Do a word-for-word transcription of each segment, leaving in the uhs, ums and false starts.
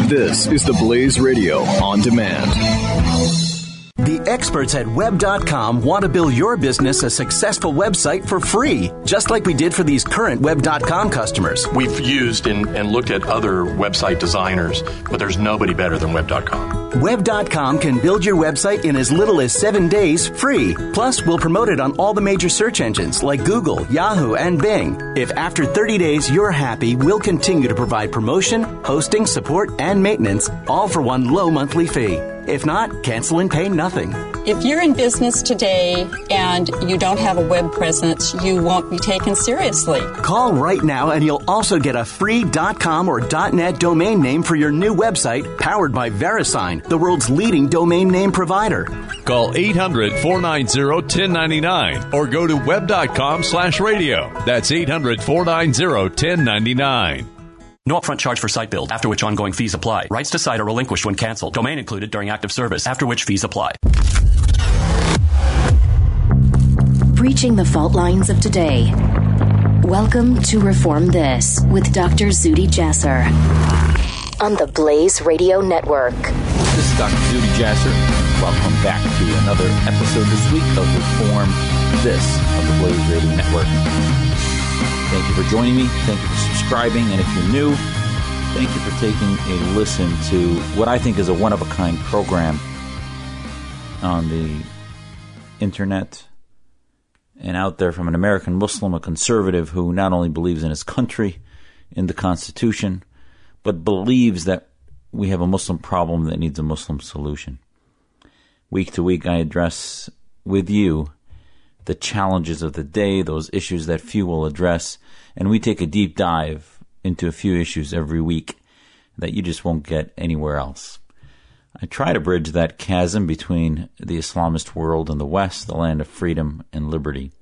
This is the Blaze Radio On Demand. The experts at web dot com want to build your business a successful website for free, just like we did for these current web dot com customers. We've used and, and looked at other website designers, but there's nobody better than web dot com. web dot com can build your website in as little as seven days free. Plus, we'll promote it on all the major search engines like Google, Yahoo, and Bing. If after thirty days you're happy, we'll continue to provide promotion, hosting, support, and maintenance, all for one low monthly fee. If not, cancel and pay nothing. If you're in business today and you don't have a web presence, you won't be taken seriously. Call right now and you'll also get a free .com or .net domain name for your new website powered by VeriSign, the world's leading domain name provider. Call eight hundred, four nine zero, one zero nine nine or go to web dot com slash radio. That's eight hundred, four nine zero, one zero nine nine. No upfront charge for site build, after which ongoing fees apply. Rights to site are relinquished when canceled. Domain included during active service, after which fees apply. Breaching the fault lines of today. Welcome to Reform This with Doctor Zuhdi Jasser on the Blaze Radio Network. This is Doctor Zuhdi Jasser. Welcome back to another episode this week of Reform This of the Blaze Radio Network. Thank you for joining me. Thank you for subscribing. And if you're new, thank you for taking a listen to what I think is a one-of-a-kind program on the internet and out there from an American Muslim, a conservative who not only believes in his country, in the Constitution, but believes that we have a Muslim problem that needs a Muslim solution. Week to week, I address with you the challenges of the day, those issues that few will address, and we take a deep dive into a few issues every week that you just won't get anywhere else. I try to bridge that chasm between the Islamist world and the West, the land of freedom and liberty.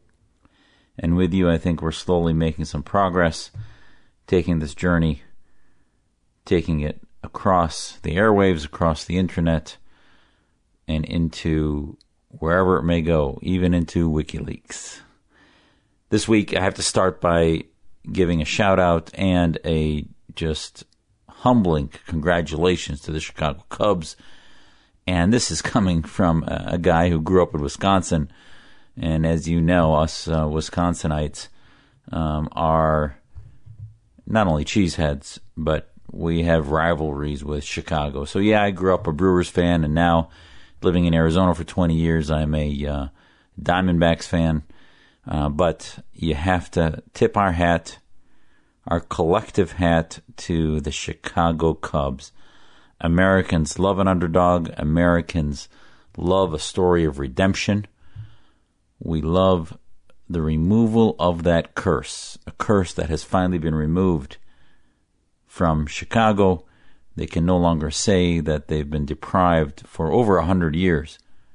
And with you, I think we're slowly making some progress, taking this journey, taking it across the airwaves, across the internet, and into wherever it may go, even into WikiLeaks. This week, I have to start by giving a shout-out and a just humbling congratulations to the Chicago Cubs. And this is coming from a, a guy who grew up in Wisconsin. And as you know, us uh, Wisconsinites um, are not only cheeseheads, but we have rivalries with Chicago. So yeah, I grew up a Brewers fan, and now living in Arizona for twenty years, I'm a uh, Diamondbacks fan. Uh, but you have to tip our hat, our collective hat, to the Chicago Cubs. Americans love an underdog. Americans love a story of redemption. We love the removal of that curse, a curse that has finally been removed from Chicago. They can no longer say that they've been deprived for over a hundred years.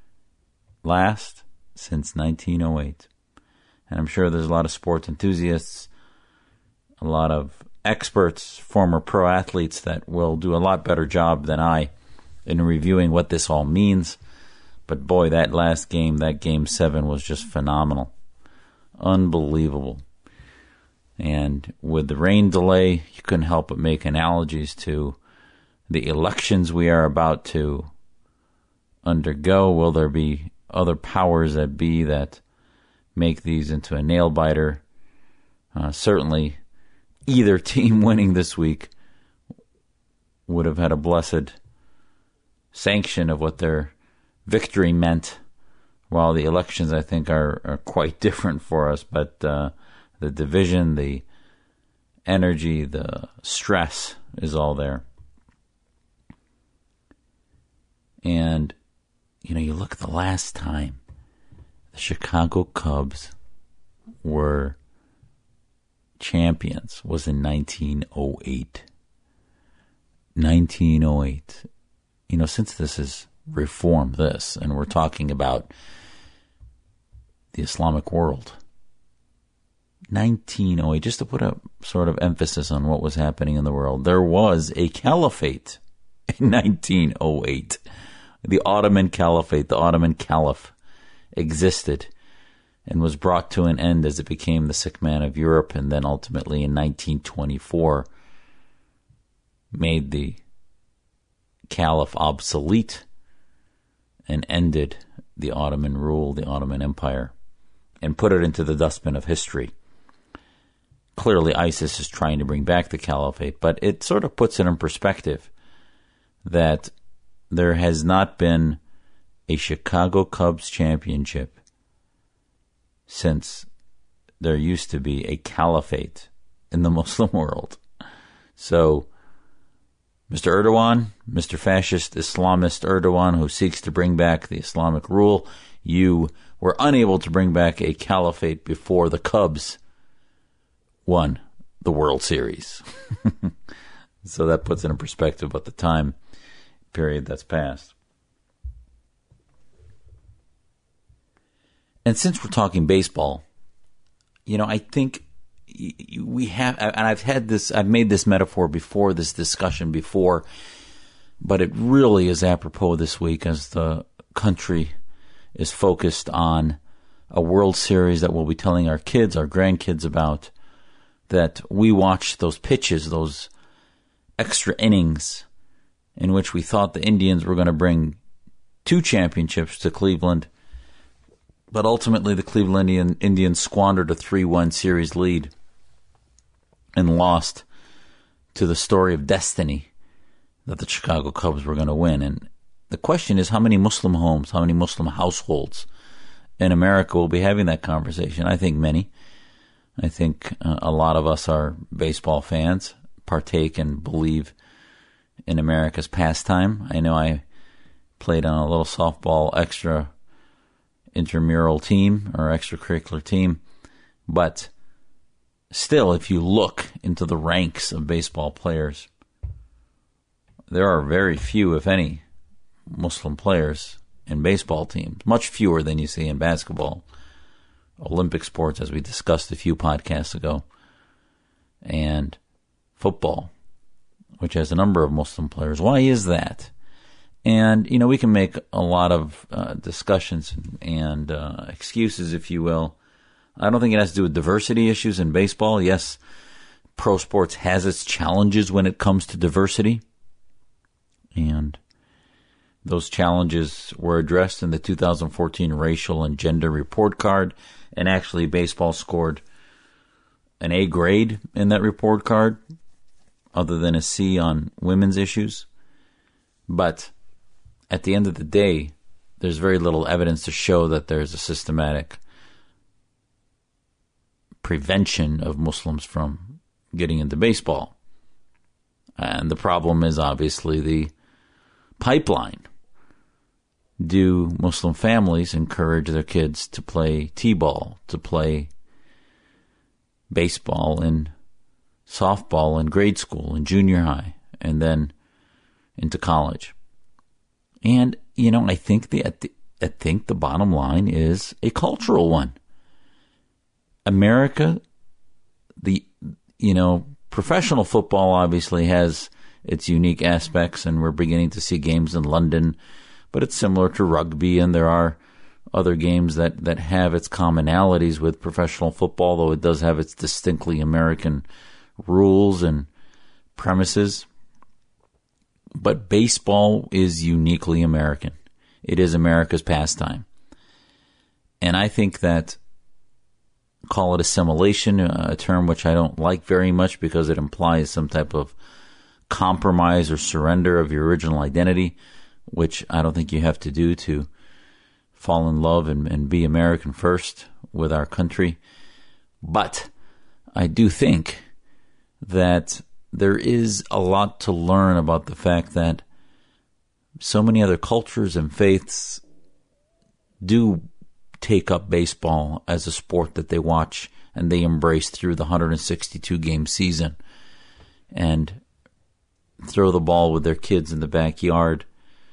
Last since nineteen oh eight. And I'm sure there's a lot of sports enthusiasts, a lot of experts, former pro athletes that will do a lot better job than I in reviewing what this all means. But boy, that last game, that game seven, was just phenomenal. Unbelievable. And with the rain delay, you couldn't help but make analogies to the elections we are about to undergo. Will there be other powers that be that make these into a nail-biter? Uh, certainly, either team winning this week would have had a blessed sanction of what their victory meant, while the elections, I think, are, are quite different for us. But uh, the division, the energy, the stress is all there. And, you know, you look at the last time the Chicago Cubs were champions was in nineteen oh eight. nineteen oh eight. You know, since this is Reform This, and we're talking about the Islamic world, nineteen oh eight, just to put a sort of emphasis on what was happening in the world, there was a caliphate in nineteen oh eight. The Ottoman Caliphate, the Ottoman Caliph, existed and was brought to an end as it became the sick man of Europe, and then ultimately in nineteen twenty-four made the caliph obsolete and ended the Ottoman rule, the Ottoman Empire, and put it into the dustbin of history. Clearly, ISIS is trying to bring back the caliphate, but it sort of puts it in perspective that there has not been a Chicago Cubs championship since there used to be a caliphate in the Muslim world. So, Mister Erdogan, Mister Fascist Islamist Erdogan, who seeks to bring back the Islamic rule, you were unable to bring back a caliphate before the Cubs won the World Series. So that puts it in perspective about the time period that's passed. And since we're talking baseball, you know, I think we have, and I've had this, I've made this metaphor before, this discussion before, but it really is apropos this week as the country is focused on a World Series that we'll be telling our kids, our grandkids about, that we watched those pitches, those extra innings in which we thought the Indians were going to bring two championships to Cleveland, but ultimately the Cleveland Indian, Indians squandered a three one series lead and lost to the story of destiny that the Chicago Cubs were going to win. And the question is, how many Muslim homes, how many Muslim households in America will be having that conversation? I think many. I think uh, a lot of us are baseball fans, partake and believe in America's pastime. I know I played on a little softball extra intramural team or extracurricular team, but still, if you look into the ranks of baseball players, there are very few, if any, Muslim players in baseball teams, much fewer than you see in basketball, Olympic sports, as we discussed a few podcasts ago, and football, which has a number of Muslim players. Why is that? And, you know, we can make a lot of uh, discussions and uh, excuses, if you will. I don't think it has to do with diversity issues in baseball. Yes, pro sports has its challenges when it comes to diversity. And those challenges were addressed in the two thousand fourteen Racial and Gender Report Card. And actually, baseball scored an A grade in that report card, other than a C on women's issues. But at the end of the day, there's very little evidence to show that there's a systematic prevention of Muslims from getting into baseball. And the problem is obviously the pipeline. Do Muslim families encourage their kids to play t-ball, to play baseball and softball in grade school and junior high, and then into college? And, you know, I think the, I think the bottom line is a cultural one. America, the, you know, professional football obviously has its unique aspects, and we're beginning to see games in London, but it's similar to rugby, and there are other games that, that have its commonalities with professional football, though it does have its distinctly American rules and premises. But baseball is uniquely American. It is America's pastime. And I think that, call it assimilation, a term which I don't like very much because it implies some type of compromise or surrender of your original identity, which I don't think you have to do to fall in love and, and be American first with our country. But I do think that there is a lot to learn about the fact that so many other cultures and faiths do take up baseball as a sport that they watch and they embrace through the one hundred sixty-two game season, and throw the ball with their kids in the backyard,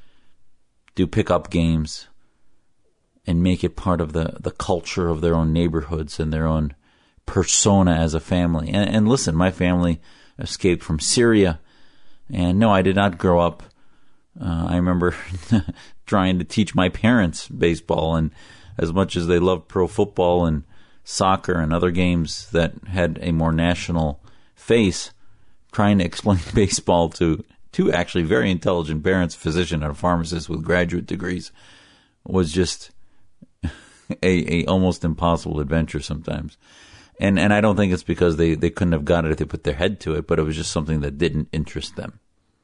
do pickup games, and make it part of the, the culture of their own neighborhoods and their own persona as a family. And, and listen, my family escaped from Syria, and no, I did not grow up. Uh, I remember trying to teach my parents baseball, and as much as they loved pro football and soccer and other games that had a more national face, trying to explain baseball to two actually very intelligent parents, a physician and a pharmacist with graduate degrees, was just a, a almost impossible adventure sometimes. And and I don't think it's because they, they couldn't have got it if they put their head to it, but it was just something that didn't interest them.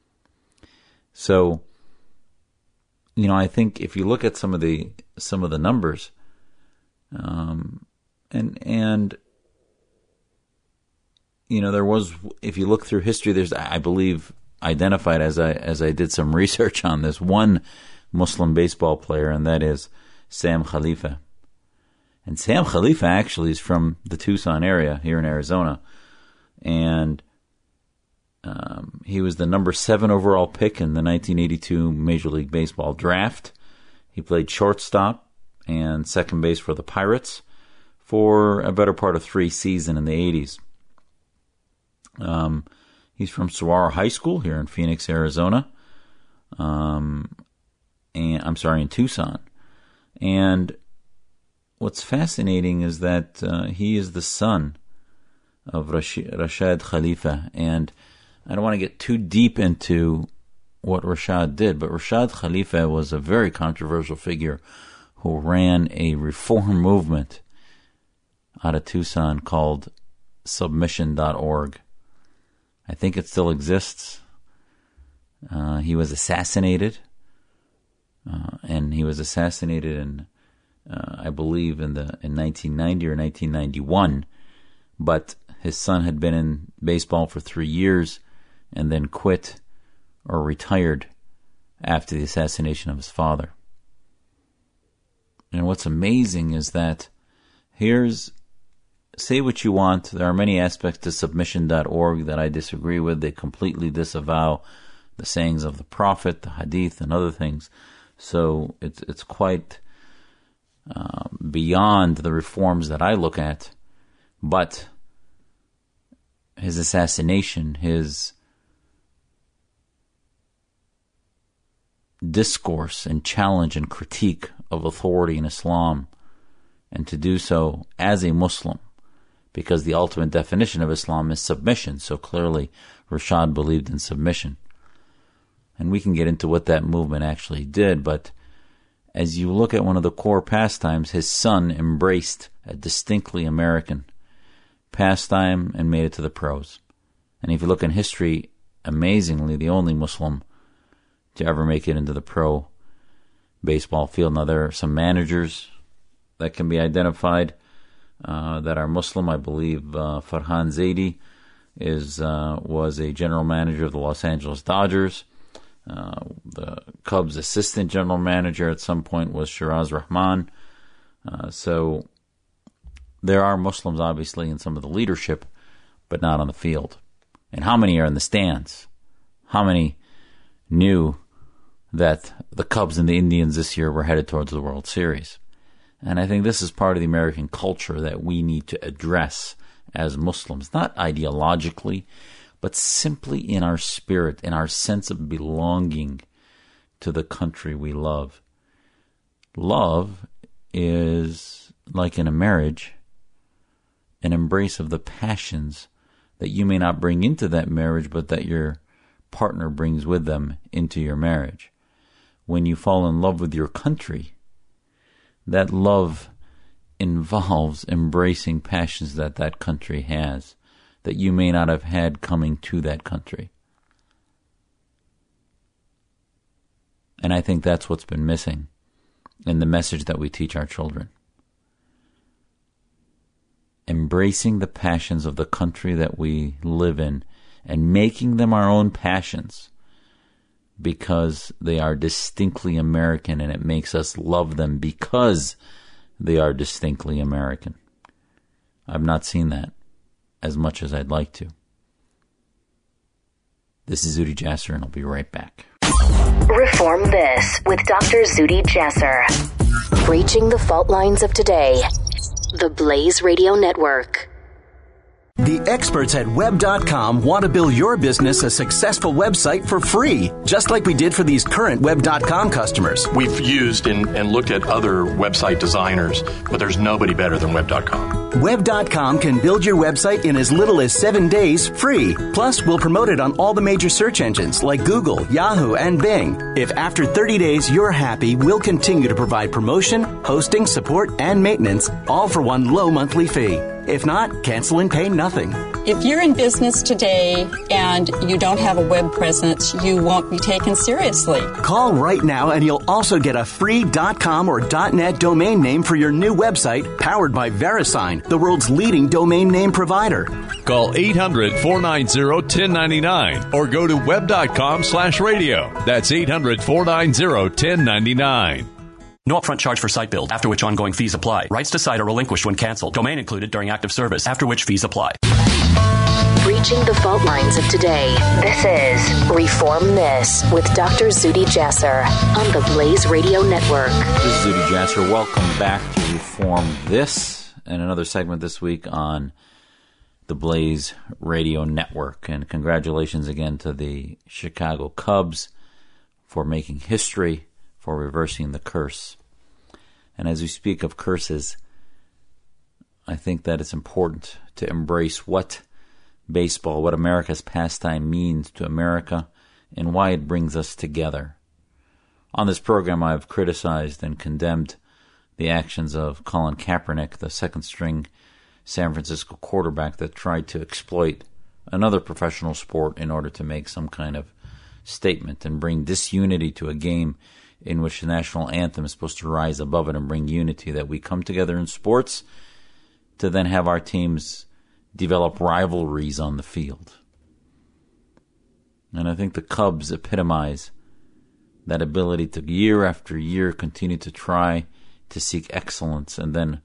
So, you know, I think if you look at some of the some of the numbers, um, and and you know, there was, if you look through history, there's, I believe, identified as I as I did some research on this, one Muslim baseball player, and that is Sam Khalifa. And Sam Khalifa actually is from the Tucson area here in Arizona, and um, he was the number seven overall pick in the nineteen eighty-two Major League Baseball draft. He played shortstop and second base for the Pirates for a better part of three seasons in the eighties. Um, he's from Saguaro High School here in Phoenix, Arizona. Um, and I'm sorry, in Tucson. And what's fascinating is that uh, he is the son of Rash- Rashad Khalifa. And I don't want to get too deep into what Rashad did, but Rashad Khalifa was a very controversial figure who ran a reform movement out of Tucson called submission dot org. I think it still exists. Uh, he was assassinated, uh, and he was assassinated in, uh, I believe, in the in nineteen ninety or nineteen ninety-one. But his son had been in baseball for three years, and then quit or retired after the assassination of his father. And what's amazing is that here's, say what you want, there are many aspects to submission dot org that I disagree with. They completely disavow the sayings of the Prophet, the Hadith, and other things. So it's it's quite uh, beyond the reforms that I look at. But his assassination, his discourse and challenge and critique of authority in Islam, and to do so as a Muslim, because the ultimate definition of Islam is submission. So clearly Rashad believed in submission. And we can get into what that movement actually did, but as you look at one of the core pastimes, his son embraced a distinctly American pastime and made it to the pros. And if you look in history, amazingly, the only Muslim to ever make it into the pro baseball field. Now, there are some managers that can be identified uh, that are Muslim. I believe uh, Farhan Zaidi is uh, was a general manager of the Los Angeles Dodgers. Uh, the Cubs' assistant general manager at some point was Shiraz Rahman. Uh, so there are Muslims, obviously, in some of the leadership, but not on the field. And how many are in the stands? How many knew that the Cubs and the Indians this year were headed towards the World Series? And I think this is part of the American culture that we need to address as Muslims, not ideologically, but simply in our spirit, in our sense of belonging to the country we love. Love is, like in a marriage, an embrace of the passions that you may not bring into that marriage, but that your partner brings with them into your marriage. When you fall in love with your country, that love involves embracing passions that that country has, that you may not have had coming to that country. And I think that's what's been missing in the message that we teach our children. Embracing the passions of the country that we live in and making them our own passions because they are distinctly American, and it makes us love them because they are distinctly American. I've not seen that as much as I'd like to. This is Zuhdi Jasser, and I'll be right back. Reform This with Doctor Zuhdi Jasser. Breaching the fault lines of today. The Blaze Radio Network. The experts at web dot com want to build your business a successful website for free, just like we did for these current web dot com customers. We've used and, and looked at other website designers, but there's nobody better than web dot com. web dot com can build your website in as little as seven days free. Plus, we'll promote it on all the major search engines like Google, Yahoo, and Bing. If after thirty days you're happy, we'll continue to provide promotion, hosting, support, and maintenance, all for one low monthly fee. If not, cancel and pay nothing. If you're in business today and you don't have a web presence, you won't be taken seriously. Call right now and you'll also get a free .com or .net domain name for your new website powered by VeriSign, the world's leading domain name provider. Call eight hundred, four nine zero, one zero nine nine or go to web dot com slash radio. That's eight hundred, four nine zero, one zero nine nine. No upfront charge for site build, after which ongoing fees apply. Rights to site are relinquished when canceled. Domain included during active service, after which fees apply. Breaching the fault lines of today. This is Reform This with Doctor Zuhdi Jasser on the Blaze Radio Network. This is Zuhdi Jasser. Welcome back to Reform This and another segment this week on the Blaze Radio Network. And congratulations again to the Chicago Cubs for making history, for reversing the curse. And as we speak of curses, I think that it's important to embrace what baseball, what America's pastime means to America, and why it brings us together. On this program, I've criticized and condemned the actions of Colin Kaepernick, the second-string San Francisco quarterback that tried to exploit another professional sport in order to make some kind of statement and bring disunity to a game in which the national anthem is supposed to rise above it and bring unity, that we come together in sports to then have our teams develop rivalries on the field. And I think the Cubs epitomize that ability to year after year continue to try to seek excellence, and then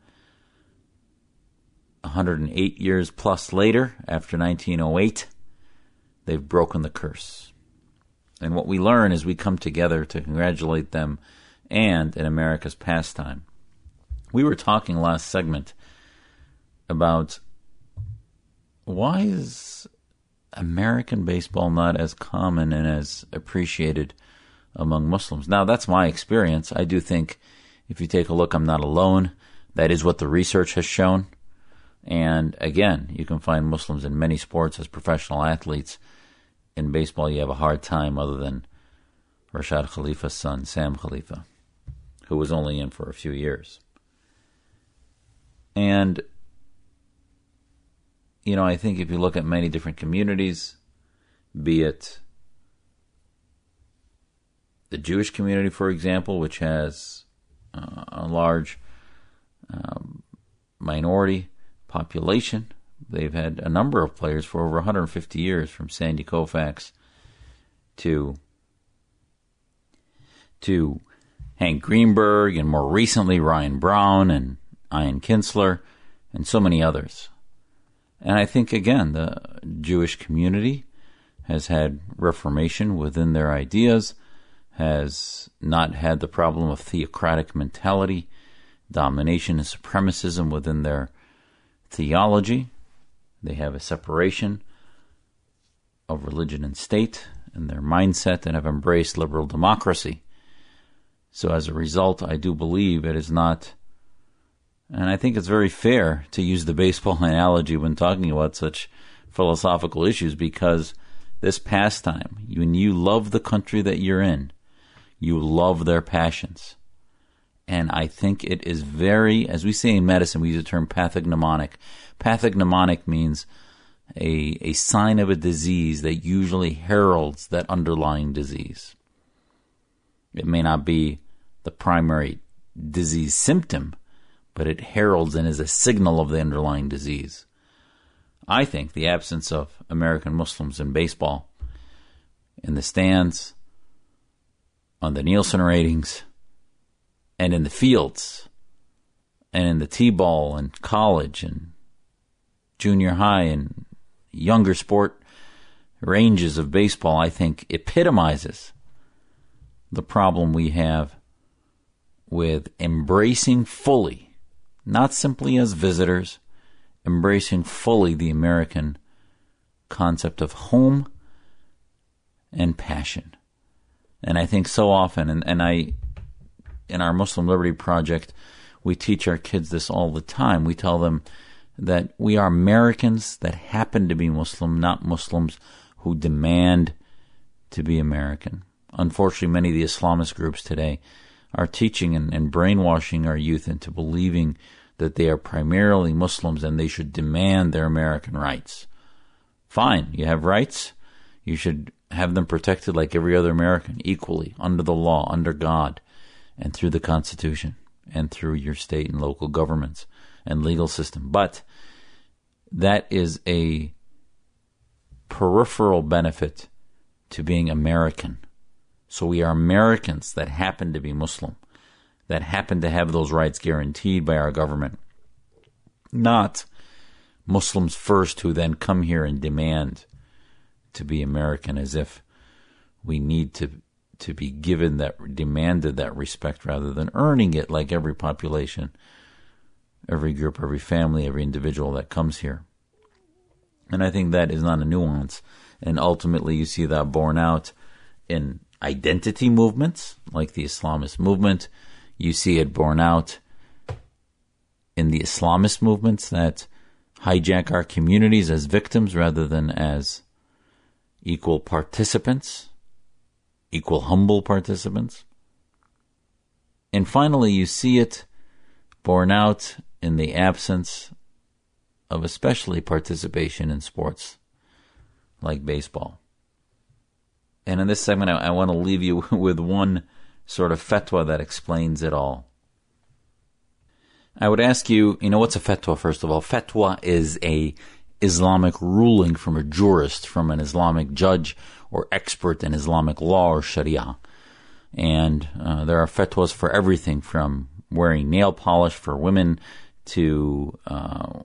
one hundred eight years plus later, after nineteen oh eight, they've broken the curse. And what we learn is we come together to congratulate them and in America's pastime. We were talking last segment about why is American baseball not as common and as appreciated among Muslims. Now, that's my experience. I do think if you take a look, I'm not alone. That is what the research has shown. And again, you can find Muslims in many sports as professional athletes. In baseball, you have a hard time other than Rashad Khalifa's son, Sam Khalifa, who was only in for a few years. And, you know, I think if you look at many different communities, be it the Jewish community, for example, which has uh, a large um, minority population. They've had a number of players for over one hundred fifty years, from Sandy Koufax to to Hank Greenberg, and more recently Ryan Brown and Ian Kinsler, and so many others. And I think, again, the Jewish community has had reformation within their ideas, has not had the problem of theocratic mentality, domination and supremacism within their theology. They have a separation of religion and state in their mindset and have embraced liberal democracy. So as a result, I do believe it is not, and I think it's very fair to use the baseball analogy when talking about such philosophical issues, because this pastime, when you love the country that you're in, you love their passions. And I think it is very, as we say in medicine, we use the term pathognomonic. Pathognomonic means a, a sign of a disease that usually heralds that underlying disease. It may not be the primary disease symptom, but it heralds and is a signal of the underlying disease. I think the absence of American Muslims in baseball, in the stands, on the Nielsen ratings, and in the fields, and in the T-ball and college and junior high and younger sport ranges of baseball, I think epitomizes the problem we have with embracing fully, not simply as visitors, embracing fully the American concept of home and passion. And I think so often, and, and I, in our Muslim Liberty Project, we teach our kids this all the time. We tell them that we are Americans that happen to be Muslim, not Muslims who demand to be American. Unfortunately, many of the Islamist groups today are teaching and, and brainwashing our youth into believing that they are primarily Muslims and they should demand their American rights. Fine, you have rights. You should have them protected like every other American, equally, under the law, under God, and through the Constitution, and through your state and local governments and legal system. But that is a peripheral benefit to being American. So we are Americans that happen to be Muslim, that happen to have those rights guaranteed by our government, not Muslims first who then come here and demand to be American as if we need to to be given that, demanded that respect rather than earning it like every population, every group, every family, every individual that comes here. And I think that is not a nuance. And ultimately you see that borne out in identity movements like the Islamist movement. You see it borne out in the Islamist movements that hijack our communities as victims rather than as equal participants, equal humble participants. And finally, you see it borne out in the absence of especially participation in sports like baseball. And in this segment, I, I want to leave you with one sort of fatwa that explains it all. I would ask you, you know, what's a fatwa, first of all? Fatwa is a Islamic ruling from a jurist, from an Islamic judge or expert in Islamic law or Sharia. And uh, there are fatwas for everything from wearing nail polish for women to uh,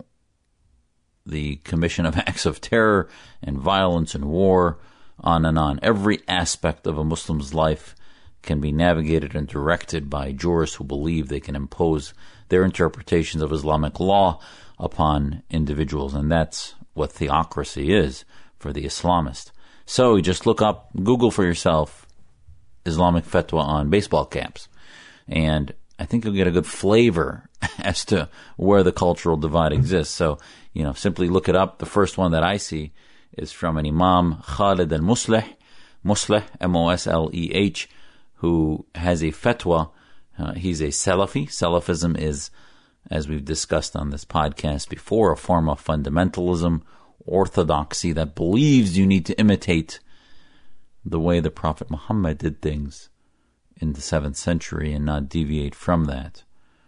the commission of acts of terror and violence and war, on and on. Every aspect of a Muslim's life can be navigated and directed by jurists who believe they can impose their interpretations of Islamic law upon individuals. And that's what theocracy is for the Islamist. So you just look up, Google for yourself, Islamic fatwa on baseball caps. And I think you'll get a good flavor as to where the cultural divide exists. So, you know, simply look it up. The first one that I see is from an Imam, Khalid al-Musleh, Musleh, M O S L E H, who has a fatwa. Uh, he's a Salafi. Salafism is, as we've discussed on this podcast before, a form of fundamentalism, orthodoxy that believes you need to imitate the way the Prophet Muhammad did things in the seventh century and not deviate from that.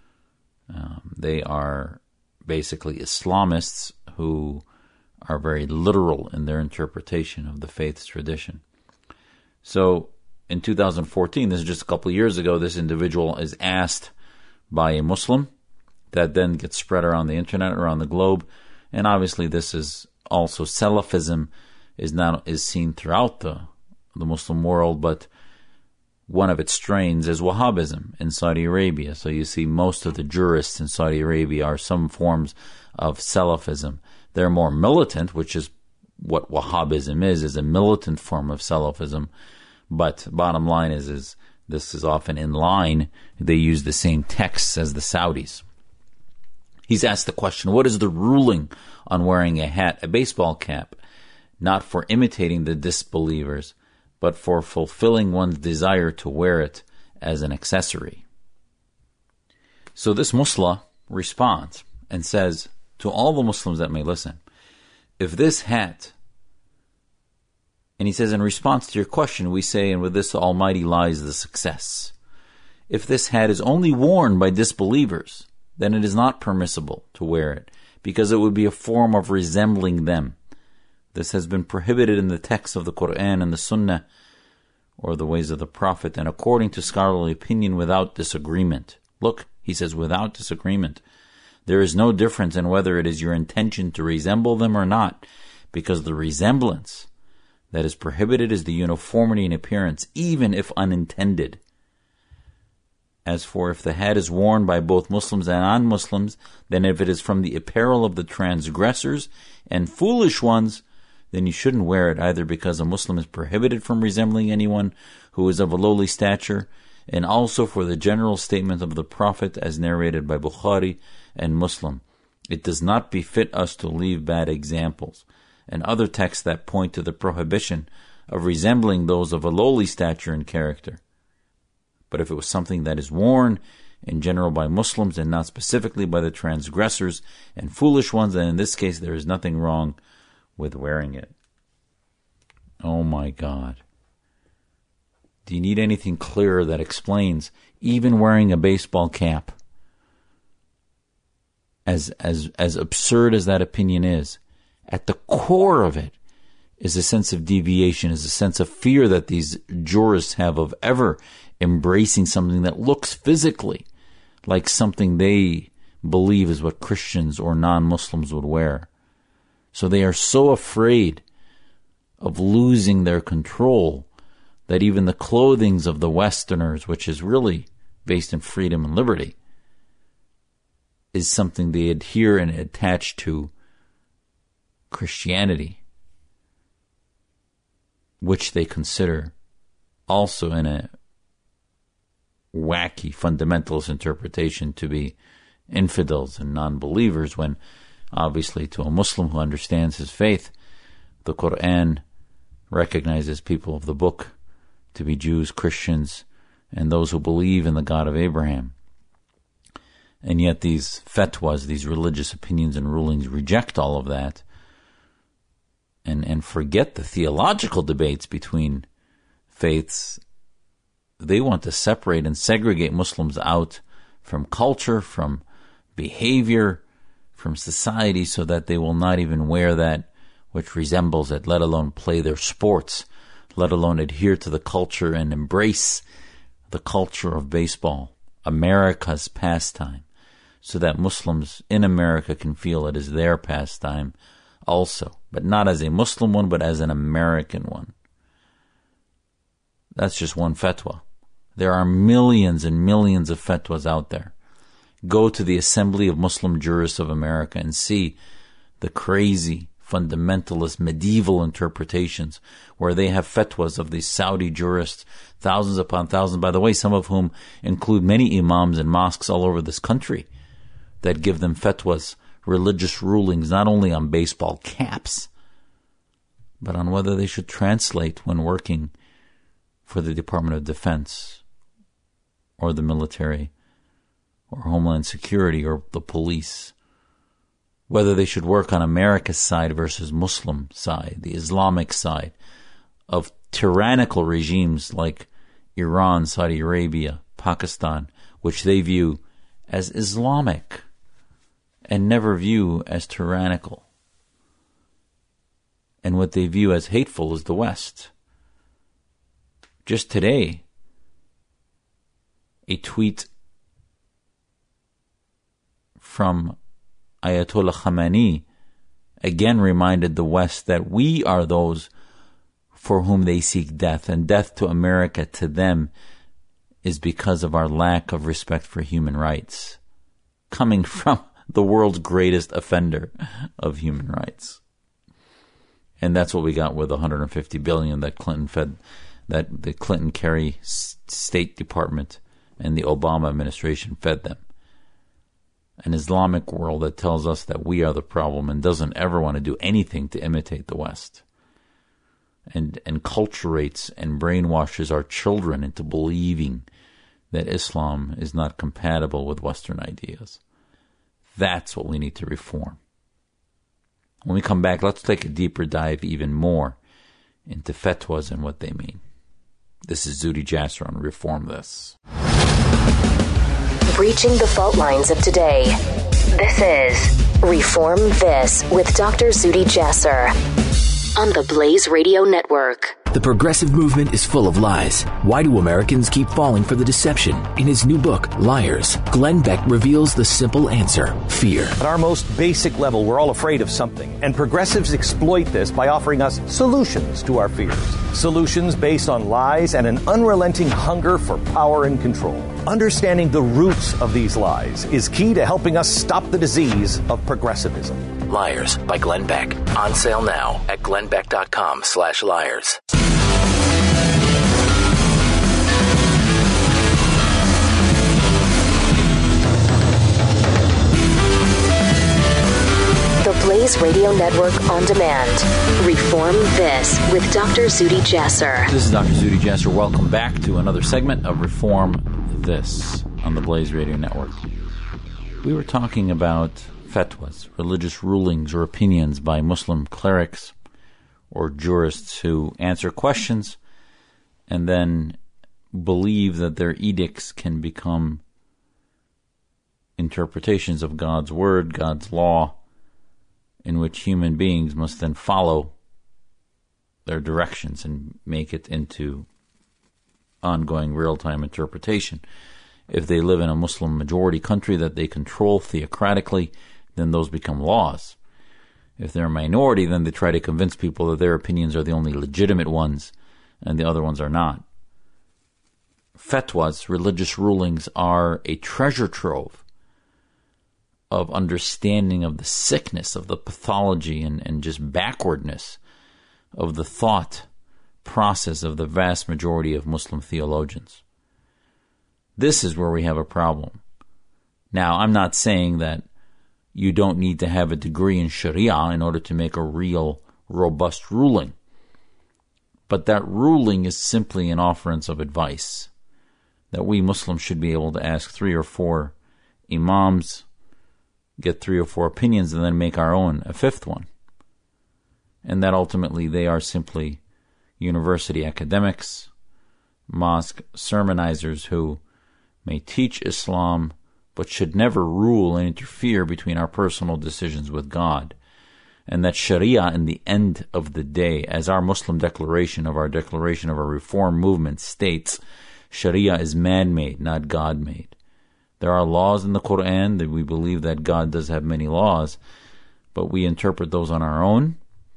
Um, they are basically Islamists who are very literal in their interpretation of the faith's tradition. So in two thousand fourteen, this is just a couple of years ago, this individual is asked by a Muslim that then gets spread around the internet, around the globe. And obviously this is also Salafism is not is seen throughout the, the Muslim world, but one of its strains is Wahhabism in Saudi Arabia. So you see most of the jurists in Saudi Arabia are some forms of Salafism. They're more militant, which is what Wahhabism is, is a militant form of Salafism. But bottom line is, is this is often in line. They use the same texts as the Saudis. He's asked the question, what is the ruling on wearing a hat, a baseball cap, not for imitating the disbelievers, but for fulfilling one's desire to wear it as an accessory? So this Muslim responds and says to all the Muslims that may listen, if this hat, and he says in response to your question, we say, and with this Almighty lies the success. If this hat is only worn by disbelievers, then it is not permissible to wear it, because it would be a form of resembling them. This has been prohibited in the text of the Quran and the Sunnah, or the ways of the Prophet, and according to scholarly opinion, without disagreement. Look, he says, without disagreement. There is no difference in whether it is your intention to resemble them or not, because the resemblance that is prohibited is the uniformity in appearance, even if unintended. As for if the hat is worn by both Muslims and non-Muslims, then if it is from the apparel of the transgressors and foolish ones, then you shouldn't wear it either, because a Muslim is prohibited from resembling anyone who is of a lowly stature, and also for the general statement of the Prophet as narrated by Bukhari and Muslim. It does not befit us to leave bad examples, and other texts that point to the prohibition of resembling those of a lowly stature and character. But if it was something that is worn in general by Muslims and not specifically by the transgressors and foolish ones, then in this case there is nothing wrong with wearing it. Oh my God. Do you need anything clearer that explains even wearing a baseball cap? As as as absurd as that opinion is, at the core of it is a sense of deviation, is a sense of fear that these jurists have of ever embracing something that looks physically like something they believe is what Christians or non-Muslims would wear. So they are so afraid of losing their control that even the clothings of the Westerners, which is really based in freedom and liberty, is something they adhere and attach to Christianity, which they consider also in a wacky fundamentalist interpretation to be infidels and non-believers, when obviously to a Muslim who understands his faith, the Quran recognizes people of the book to be Jews, Christians, and those who believe in the God of Abraham. And yet these fatwas, these religious opinions and rulings, reject all of that and, and forget the theological debates between faiths. They want to separate and segregate Muslims out from culture, from behavior, from society, so that they will not even wear that which resembles it, let alone play their sports, let alone adhere to the culture and embrace the culture of baseball, America's pastime, so that Muslims in America can feel it is their pastime also, but not as a Muslim one, but as an American one. That's just one fatwa. There are millions and millions of fatwas out there. Go to the Assembly of Muslim Jurists of America and see the crazy, fundamentalist, medieval interpretations where they have fatwas of these Saudi jurists, thousands upon thousands, by the way, some of whom include many imams and mosques all over this country, that give them fatwas, religious rulings, not only on baseball caps, but on whether they should translate when working for the Department of Defense or the military or Homeland Security or the police, whether they should work on America's side versus Muslim side, the Islamic side of tyrannical regimes like Iran, Saudi Arabia, Pakistan, which they view as Islamic and never view as tyrannical. And what they view as hateful is the West. Just today, a tweet from Ayatollah Khamenei again reminded the West that we are those for whom they seek death, and death to America, to them, is because of our lack of respect for human rights, coming from the world's greatest offender of human rights. And that's what we got with one hundred fifty billion dollars that Clinton fed, that the Clinton Kerry State Department and the Obama administration fed them. An Islamic world that tells us that we are the problem and doesn't ever want to do anything to imitate the West, and enculturates and brainwashes our children into believing that Islam is not compatible with Western ideas. That's what we need to reform. When we come back, let's take a deeper dive even more into fatwas and what they mean. This is Zuhdi Jasser on Reform This. Breaching the fault lines of today. This is Reform This with Doctor Zuhdi Jasser on the Blaze Radio Network. The progressive movement is full of lies. Why do Americans keep falling for the deception? In his new book, Liars, Glenn Beck reveals the simple answer: fear. At our most basic level, we're all afraid of something, and progressives exploit this by offering us solutions to our fears. Solutions based on lies and an unrelenting hunger for power and control. Understanding the roots of these lies is key to helping us stop the disease of progressivism. Liars by Glenn Beck. On sale now at glennbeck.com slash liars. The Blaze Radio Network on demand. Reform This with Doctor Zuhdi Jasser. This is Doctor Zuhdi Jasser. Welcome back to another segment of Reform This on the Blaze Radio Network. We were talking about fatwas, religious rulings or opinions by Muslim clerics or jurists who answer questions and then believe that their edicts can become interpretations of God's word, God's law, in which human beings must then follow their directions and make it into ongoing real-time interpretation. If they live in a Muslim majority country that they control theocratically, then those become laws. If they're a minority, then they try to convince people that their opinions are the only legitimate ones and the other ones are not. Fatwas, religious rulings, are a treasure trove of understanding of the sickness, of the pathology, and, and just backwardness of the thought process of the vast majority of Muslim theologians. This is where we have a problem. Now, I'm not saying that you don't need to have a degree in Sharia in order to make a real, robust ruling. But that ruling is simply an offerance of advice that we Muslims should be able to ask three or four imams, get three or four opinions, and then make our own, a fifth one. And that ultimately they are simply university academics, mosque sermonizers who may teach Islam but should never rule and interfere between our personal decisions with God. And that Sharia, in the end of the day, as our Muslim declaration of our declaration of our reform movement states, Sharia is man-made, not God-made. There are laws in the Quran that we believe that God does have many laws, but we interpret those on our own.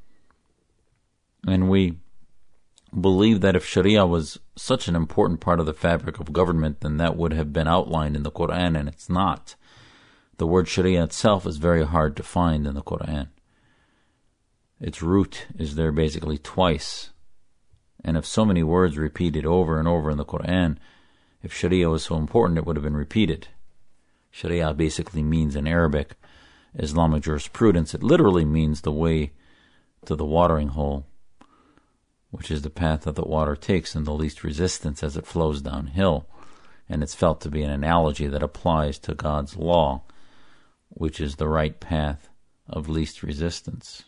And we believe that if Sharia was such an important part of the fabric of government, then that would have been outlined in the Quran, and it's not. The word Sharia itself is very hard to find in the Quran. Its root is there basically twice. And if so many words repeated over and over in the Quran, if Sharia was so important, it would have been repeated. Sharia basically means in Arabic, Islamic jurisprudence. It literally means the way to the watering hole, which is the path that the water takes in the least resistance as it flows downhill. And it's felt to be an analogy that applies to God's law, which is the right path of least resistance.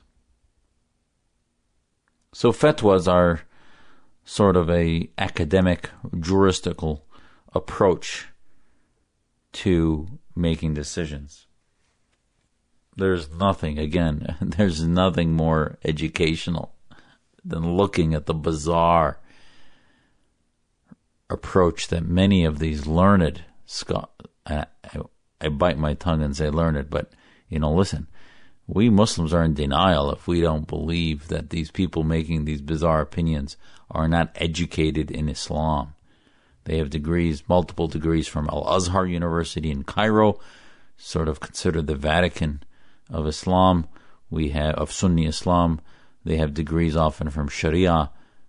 So fatwas are sort of a academic, juristical approach to making decisions. There's nothing, again, there's nothing more educational than looking at the bizarre approach that many of these learned scholars, I, I, I bite my tongue and say learned, but, you know, listen, we Muslims are in denial if we don't believe that these people making these bizarre opinions are not educated in Islam. They have degrees, multiple degrees from Al-Azhar University in Cairo, sort of considered the Vatican of Islam. We have, of Sunni Islam. They have degrees often from Sharia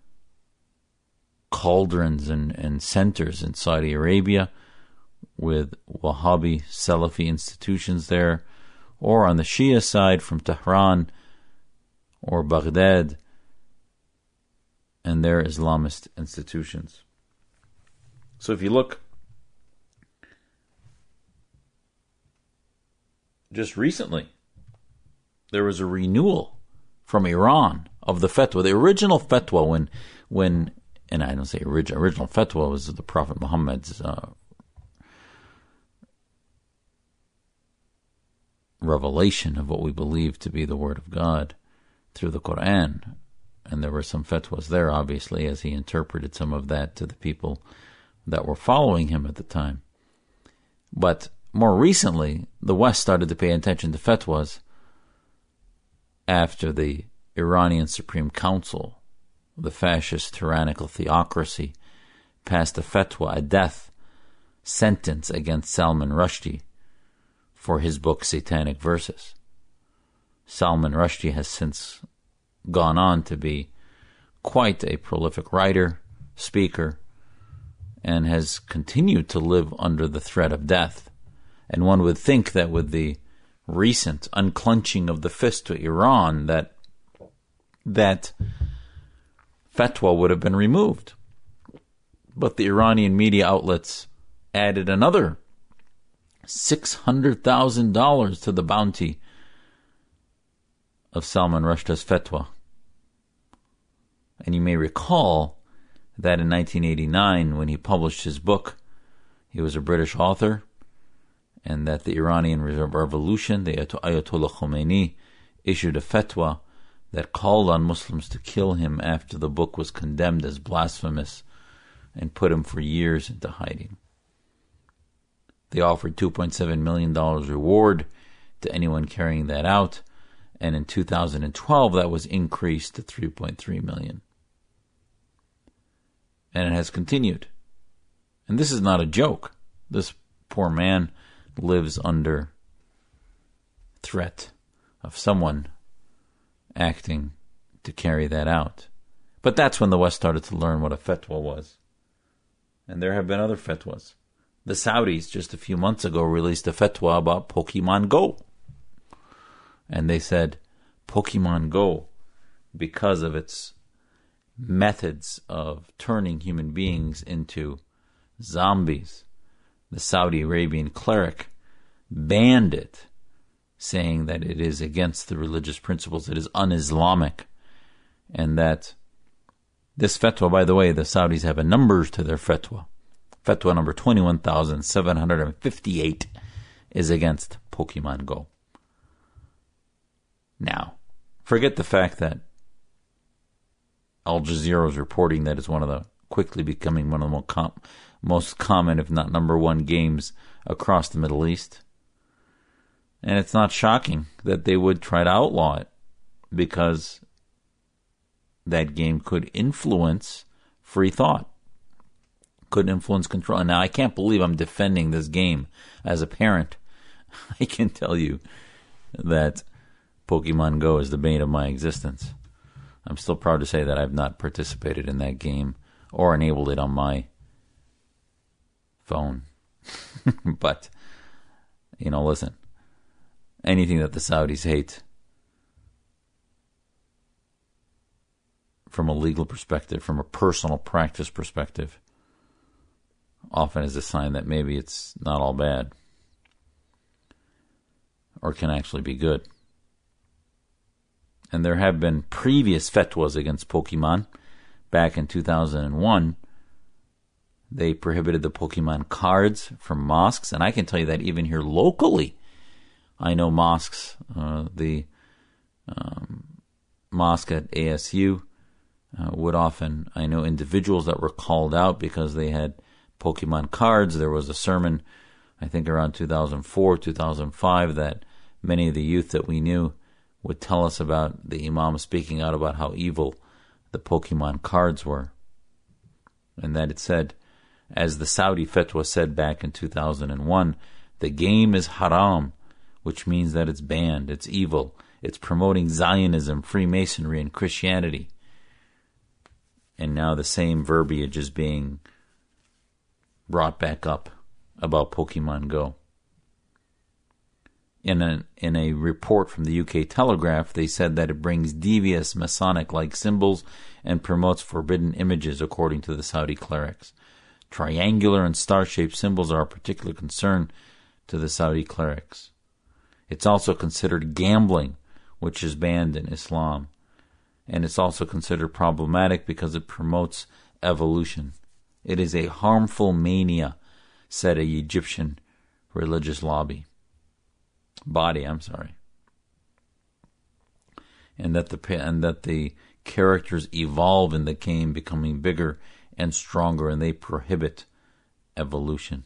cauldrons and, and centers in Saudi Arabia with Wahhabi Salafi institutions there, or on the Shia side from Tehran or Baghdad and their Islamist institutions. So if you look just recently, there was a renewal from Iran of the fatwa. The original fatwa, when, when and I don't say original, original fatwa was the Prophet Muhammad's uh, revelation of what we believe to be the Word of God through the Quran. And there were some fatwas there, obviously, as he interpreted some of that to the people that were following him at the time. But more recently, the West started to pay attention to fatwas after the Iranian Supreme Council, the fascist tyrannical theocracy, passed a fatwa, a death sentence against Salman Rushdie for his book Satanic Verses. Salman Rushdie has since gone on to be quite a prolific writer, speaker, and has continued to live under the threat of death. And one would think that with the recent unclenching of the fist to Iran, that that fatwa would have been removed. But the Iranian media outlets added another six hundred thousand dollars to the bounty of Salman Rushdie's fatwa. And you may recall that in nineteen eighty-nine, when he published his book, he was a British author, and that the Iranian Revolution, the Ayatollah Khomeini, issued a fatwa that called on Muslims to kill him after the book was condemned as blasphemous and put him for years into hiding. They offered two point seven million dollars reward to anyone carrying that out, and in two thousand twelve that was increased to three point three million dollars. And it has continued. And this is not a joke. This poor man lives under threat of someone acting to carry that out. But that's when the West started to learn what a fatwa was. And there have been other fatwas. The Saudis just a few months ago released a fatwa about Pokemon Go. And they said Pokemon Go, because of its methods of turning human beings into zombies, the Saudi Arabian cleric banned it, saying that it is against the religious principles, it is un-Islamic, and that this fatwa, by the way, the Saudis have a number to their fatwa. Fatwa number twenty-one thousand seven hundred fifty-eight is against Pokemon Go. Now, forget the fact that Al Jazeera is reporting that it's one of the, quickly becoming one of the most, com- most common, if not number one, games across the Middle East. And it's not shocking that they would try to outlaw it, because that game could influence free thought, could influence control. And now, I can't believe I'm defending this game as a parent. I can tell you that Pokemon Go is the bane of my existence. I'm still proud to say that I've not participated in that game or enabled it on my phone. But, you know, listen, anything that the Saudis hate from a legal perspective, from a personal practice perspective, often is a sign that maybe it's not all bad or can actually be good. And there have been previous fatwas against Pokemon. Back in two thousand one, they prohibited the Pokemon cards from mosques. And I can tell you that even here locally, I know mosques, uh, the um, mosque at A S U uh, would often, I know individuals that were called out because they had Pokemon cards. There was a sermon, I think around two thousand four, two thousand five, that many of the youth that we knew would tell us about the Imam speaking out about how evil the Pokemon cards were. And that it said, as the Saudi fatwa said back in two thousand one, the game is haram, which means that it's banned, it's evil, it's promoting Zionism, Freemasonry, and Christianity. And now the same verbiage is being brought back up about Pokemon Go. In a, in a report from the U K Telegraph, they said that it brings devious Masonic-like symbols and promotes forbidden images, according to the Saudi clerics. Triangular and star-shaped symbols are a particular concern to the Saudi clerics. It's also considered gambling, which is banned in Islam. And it's also considered problematic because it promotes evolution. It is a harmful mania, said an Egyptian religious lobby. Body, I'm sorry. And that the and that the characters evolve in the game, becoming bigger and stronger, and they prohibit evolution.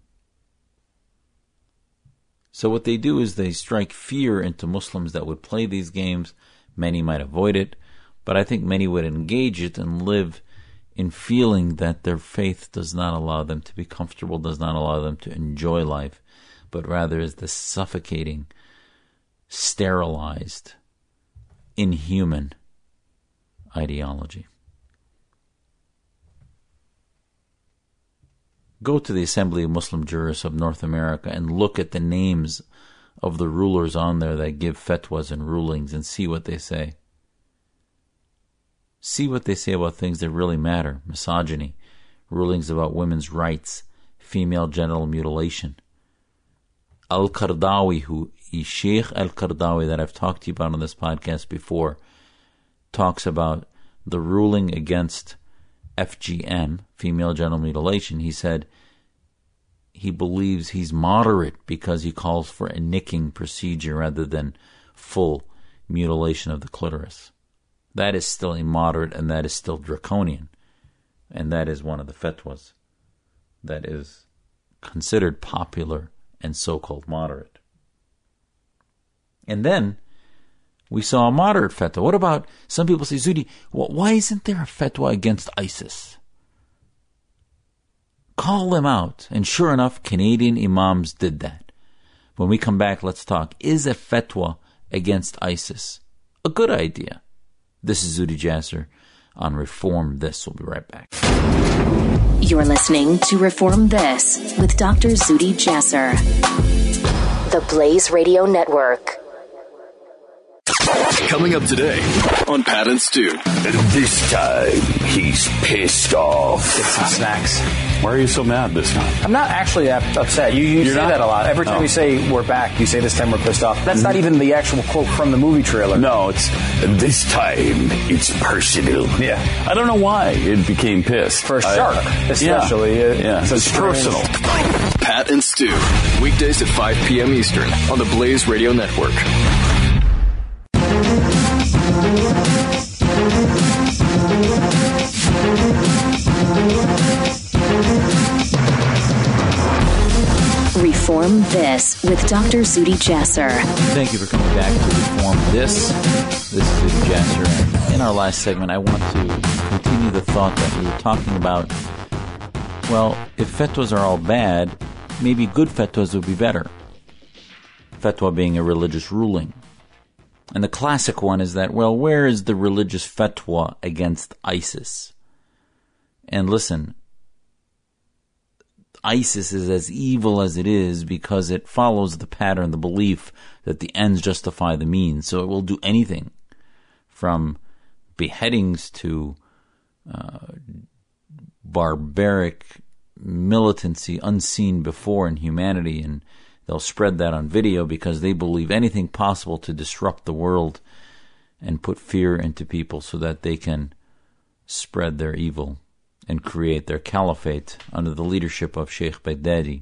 So what they do is they strike fear into Muslims that would play these games. Many might avoid it, but I think many would engage it and live in feeling that their faith does not allow them to be comfortable, does not allow them to enjoy life, but rather is this suffocating, sterilized, inhuman ideology. Go to the Assembly of Muslim Jurists of North America and look at the names of the rulers on there that give fatwas and rulings and see what they say. See what they say about things that really matter. Misogyny, rulings about women's rights, female genital mutilation. Al-Qardawi, who Sheikh Al-Qardawi that I've talked to you about on this podcast before, talks about the ruling against F G M, female genital mutilation. He said he believes he's moderate because he calls for a nicking procedure rather than full mutilation of the clitoris. That is still a moderate, and that is still draconian. And that is one of the fatwas that is considered popular and so-called moderate. And then we saw a moderate fatwa. What about, some people say, Zudi, why isn't there a fatwa against ISIS? Call them out. And sure enough, Canadian imams did that. When we come back, let's talk. Is a fatwa against ISIS a good idea? This is Zudi Jasser on Reform This. We'll be right back. You're listening to Reform This with Doctor Zudi Jasser. The Blaze Radio Network. Coming up today on Pat and Stu. This time, he's pissed off. Get some snacks. Why are you so mad this time? I'm not actually upset. You, you say not? that a lot. Every time oh. you say we're back, you say this time we're pissed off. That's mm-hmm. not even the actual quote from the movie trailer. No, it's... This time, it's personal. Yeah. I don't know why it became pissed. For a shark, I, especially. Yeah, it, yeah. It's, it's personal. Pat and Stu. Weekdays at five p.m. Eastern on the Blaze Radio Network. Reform This with Doctor Zudi Jasser. Thank you for coming back to Reform This. This is Zudi Jasser. And in our last segment, I want to continue the thought that we were talking about. Well, if fatwas are all bad, maybe good fatwas would be better. Fatwa being a religious ruling. And the classic one is that, well, where is the religious fatwa against ISIS? And listen, ISIS is as evil as it is because it follows the pattern, the belief that the ends justify the means. So it will do anything from beheadings to uh, barbaric militancy unseen before in humanity, and they'll spread that on video because they believe anything possible to disrupt the world and put fear into people so that they can spread their evil and create their caliphate under the leadership of Sheikh Baghdadi.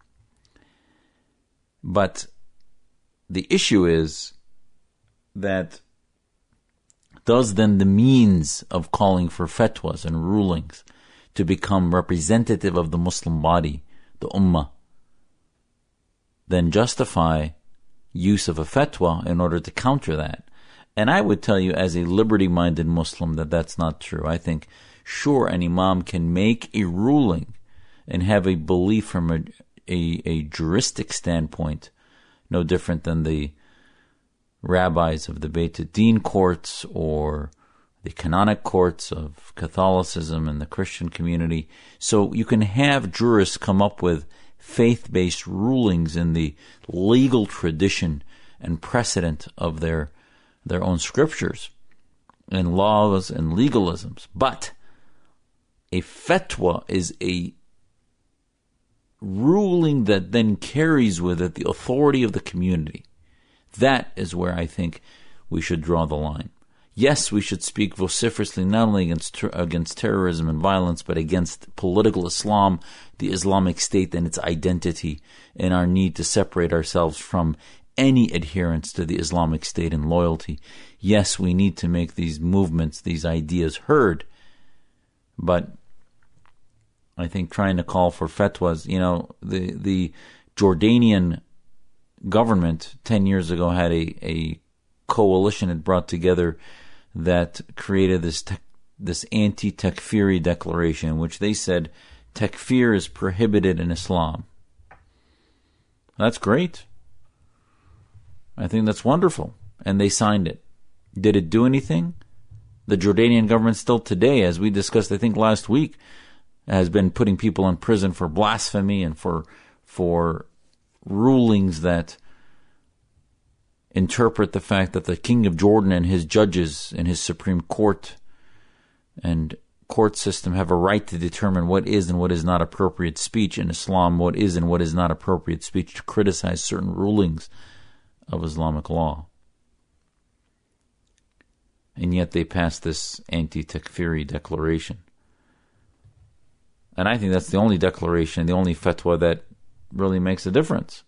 But the issue is that does then the means of calling for fatwas and rulings to become representative of the Muslim body, the ummah, then justify use of a fatwa in order to counter that? And I would tell you as a liberty-minded Muslim that that's not true. I think, sure, an imam can make a ruling and have a belief from a, a, a juristic standpoint, no different than the rabbis of the Beit Din courts or the canonic courts of Catholicism and the Christian community. So you can have jurists come up with faith-based rulings in the legal tradition and precedent of their their own scriptures and laws and legalisms. But a fatwa is a ruling that then carries with it the authority of the community. That is where I think we should draw the line. Yes, we should speak vociferously not only against ter- against terrorism and violence, but against political Islam, the Islamic State and its identity, and our need to separate ourselves from any adherence to the Islamic State and loyalty. Yes, we need to make these movements, these ideas heard, but I think trying to call for fatwas, you know, the the Jordanian government ten years ago had a, a coalition it brought together that created this te- this anti-takfiri declaration, which they said takfir is prohibited in Islam. That's great. I think that's wonderful. And they signed it. Did it do anything? The Jordanian government still today, as we discussed I think last week, has been putting people in prison for blasphemy and for for rulings that interpret the fact that the King of Jordan and his judges in his Supreme Court and court system have a right to determine what is and what is not appropriate speech in Islam, what is and what is not appropriate speech, to criticize certain rulings of Islamic law. And yet they passed this anti-takfiri declaration. And I think that's the only declaration, the only fatwa that really makes a difference.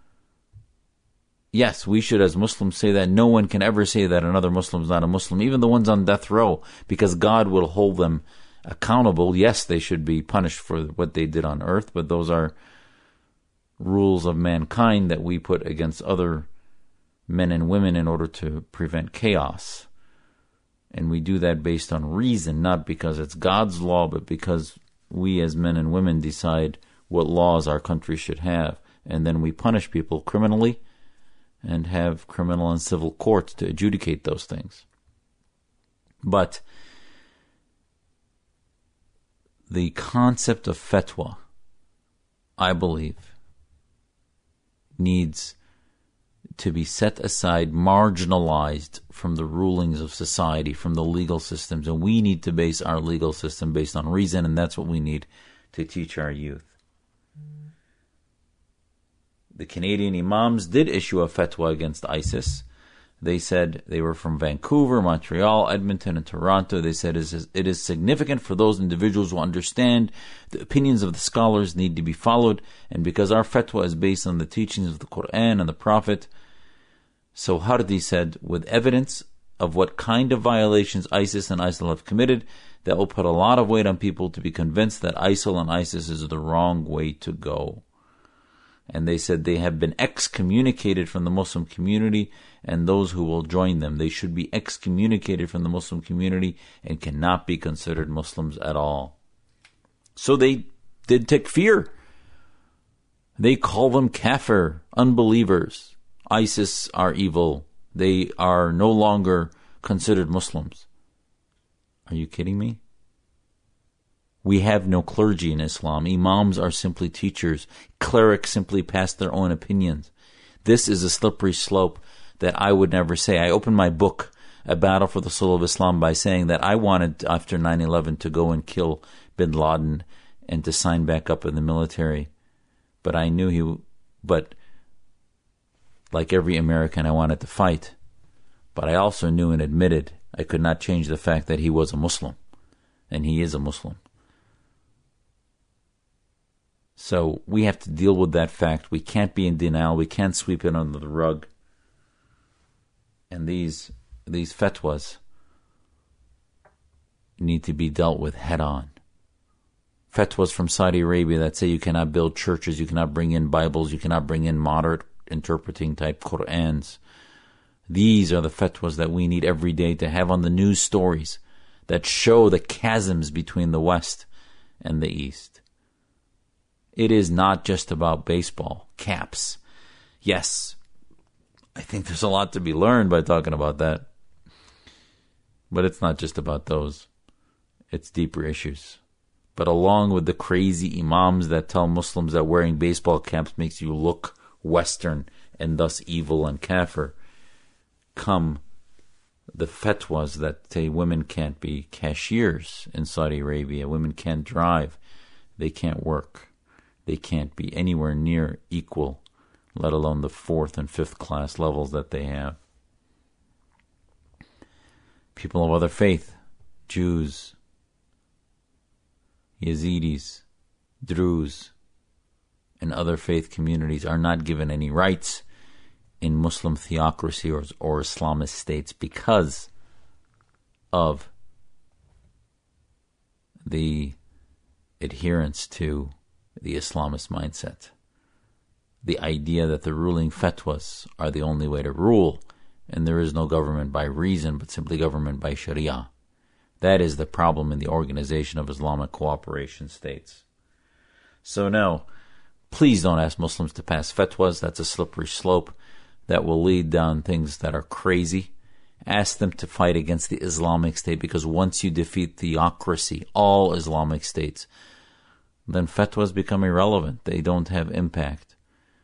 Yes, we should as Muslims say that. No one can ever say that another Muslim is not a Muslim, even the ones on death row, because God will hold them accountable. Yes, they should be punished for what they did on earth, but those are rules of mankind that we put against other men and women in order to prevent chaos. And we do that based on reason, not because it's God's law, but because we as men and women decide what laws our country should have. And then we punish people criminally and have criminal and civil courts to adjudicate those things. But the concept of fatwa, I believe, needs to be set aside, marginalized from the rulings of society, from the legal systems. And we need to base our legal system based on reason, and that's what we need to teach our youth. The Canadian imams did issue a fatwa against ISIS. They said, they were from Vancouver, Montreal, Edmonton, and Toronto. They said it is significant for those individuals who understand the opinions of the scholars need to be followed, and because our fatwa is based on the teachings of the Quran and the Prophet. So Hardi said, with evidence of what kind of violations ISIS and ISIL have committed, that will put a lot of weight on people to be convinced that ISIL and ISIS is the wrong way to go. And they said they have been excommunicated from the Muslim community, and those who will join them, they should be excommunicated from the Muslim community and cannot be considered Muslims at all. So they did takfir. They call them kafir, unbelievers. ISIS are evil. They are no longer considered Muslims. Are you kidding me? We have no clergy in Islam. Imams are simply teachers. Clerics simply pass their own opinions. This is a slippery slope that I would never say. I opened my book, A Battle for the Soul of Islam, by saying that I wanted, after nine eleven, to go and kill bin Laden and to sign back up in the military. But I knew he, but like every American, I wanted to fight. But I also knew and admitted I could not change the fact that he was a Muslim. And he is a Muslim. So we have to deal with that fact. We can't be in denial. We can't sweep it under the rug. And these these fatwas need to be dealt with head on. Fatwas from Saudi Arabia that say you cannot build churches, you cannot bring in Bibles, you cannot bring in moderate interpreting type Qur'ans. These are the fatwas that we need every day to have on the news stories that show the chasms between the West and the East. It is not just about baseball caps. Yes, I think there's a lot to be learned by talking about that. But it's not just about those. It's deeper issues. But along with the crazy imams that tell Muslims that wearing baseball caps makes you look Western and thus evil and kafir, come the fatwas that say women can't be cashiers in Saudi Arabia, women can't drive, they can't work. They can't be anywhere near equal, let alone the fourth and fifth class levels that they have. People of other faith, Jews, Yazidis, Druze, and other faith communities are not given any rights in Muslim theocracy or, or Islamist states because of the adherence to the Islamist mindset. The idea that the ruling fatwas are the only way to rule, and there is no government by reason, but simply government by Sharia. That is the problem in the organization of Islamic cooperation states. So no, please don't ask Muslims to pass fatwas. That's a slippery slope that will lead down things that are crazy. Ask them to fight against the Islamic State, because once you defeat theocracy, all Islamic states, then fatwas become irrelevant. They don't have impact.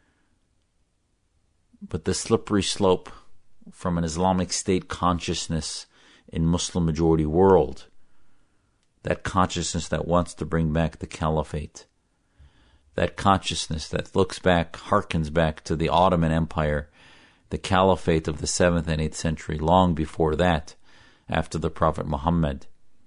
But the slippery slope from an Islamic State consciousness in Muslim majority world, that consciousness that wants to bring back the caliphate, that consciousness that looks back, harkens back to the Ottoman Empire, the caliphate of the seventh and eighth century, long before that, after the Prophet Muhammad.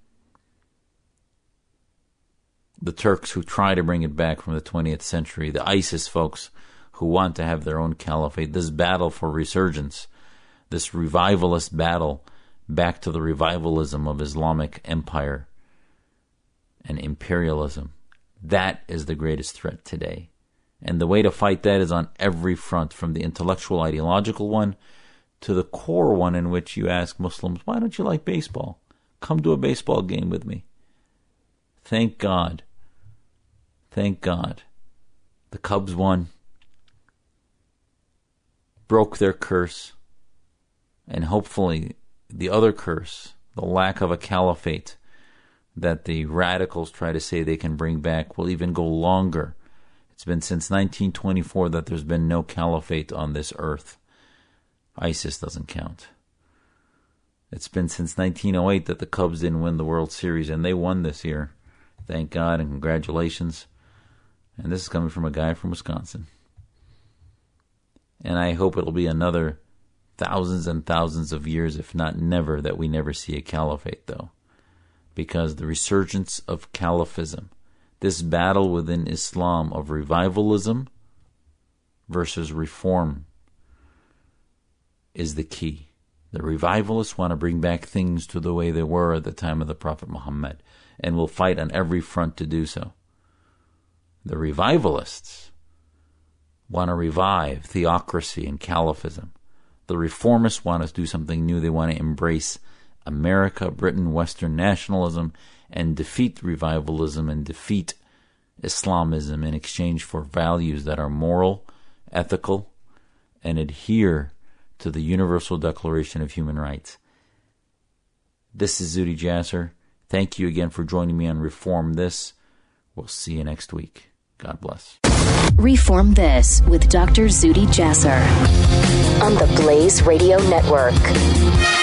The Turks who try to bring it back from the twentieth century, the ISIS folks who want to have their own caliphate, this battle for resurgence, this revivalist battle back to the revivalism of Islamic empire and imperialism. That is the greatest threat today. And the way to fight that is on every front, from the intellectual, ideological one to the core one in which you ask Muslims, why don't you like baseball? Come to a baseball game with me. Thank God. Thank God. The Cubs won, broke their curse, and hopefully the other curse, the lack of a caliphate that the radicals try to say they can bring back, will even go longer. It's been since nineteen twenty-four that there's been no caliphate on this earth. ISIS doesn't count. It's been since nineteen oh eight that the Cubs didn't win the World Series, and they won this year. Thank God and congratulations. And this is coming from a guy from Wisconsin. And I hope it'll be another thousands and thousands of years, if not never, that we never see a caliphate, though. Because the resurgence of caliphism, this battle within Islam of revivalism versus reform, is the key. The revivalists want to bring back things to the way they were at the time of the Prophet Muhammad, and will fight on every front to do so. The revivalists want to revive theocracy and caliphism. The reformists want to do something new. They want to embrace America, Britain, Western nationalism, and defeat revivalism and defeat Islamism in exchange for values that are moral, ethical, and adhere to the Universal Declaration of Human Rights. This is Zuhdi Jasser. Thank you again for joining me on Reform This. We'll see you next week. God bless. Reform This with Doctor Zuhdi Jasser on the Blaze Radio Network.